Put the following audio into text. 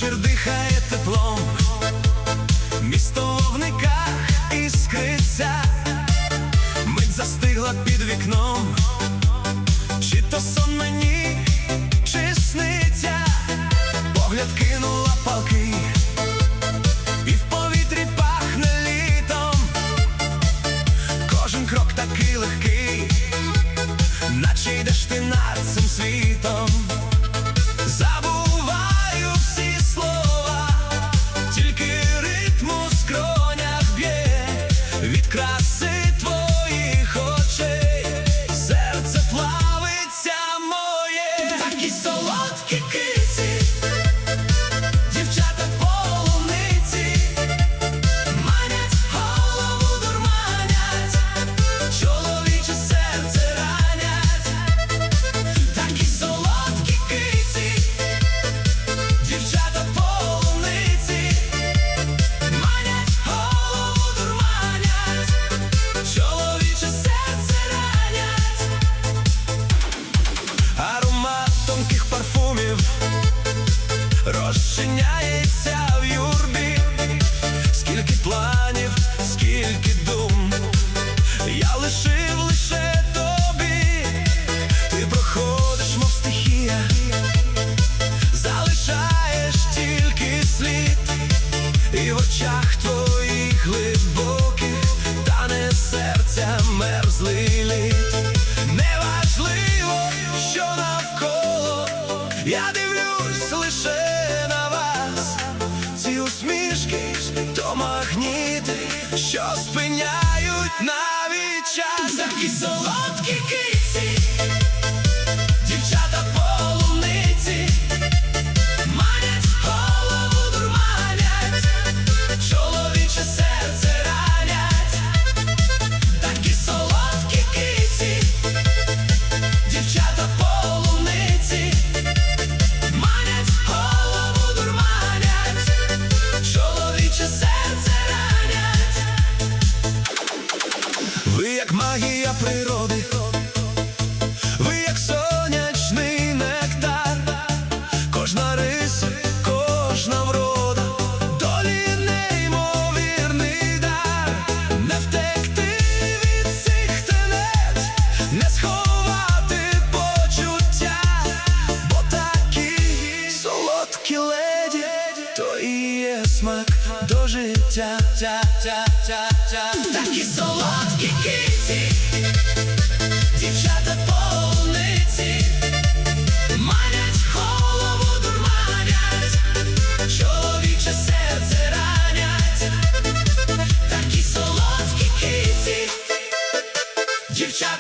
Вечір дихає теплом, місто в вогниках іскриться, мить застигла під вікном. Чи то сон мені, чи сниться? Погляд кинула палки, і в повітрі пахне літом. Кожен крок такий легкий, наче йдеш ти над цим світом. Забуваю всі слова, тільки ритм у скронях б'є. Від краси твоїх очей серце плавиться моє. Такі солодкі киці, дівчата полуниці, манять, голову дурманять, чоловіче серце ранять. Такі солодкі киці, дівчата полуниці, манять, голову дурманять, чоловіче серце ранять. Аромат тонких парфумів розчиняється в юрбі. Скільки планів, скільки дум я лишив лише тобі. Ти проходиш, мов стихія, залишаєш тільки слід, і в очах твоїх глибоких тане серця мерзлий лід. Неважливо, що навколо, я дивлюсь лише на вас. Ці усмішки то магніти, що спиняють навіть час. Такі солодкі киці, дівчата полуниці, манять, голову дурманять, чоловіче серце ранять. Такі солодкі киці, дівчата полуниці, манять, голову дурманять, чоловіче серце ранять. Ви як магія природи, ви як сонячний нектар. Кожна риса, кожна врода, долі неймовірний дар. Не втекти від цих тенет, не сховати почуття, бо такі солодкі леді, то і є смак до життя. Такі солодкі киці, дівчата полуниці, манять, голову дурманять, чоловіче серце ранять. Такі солодкі киці, дівчата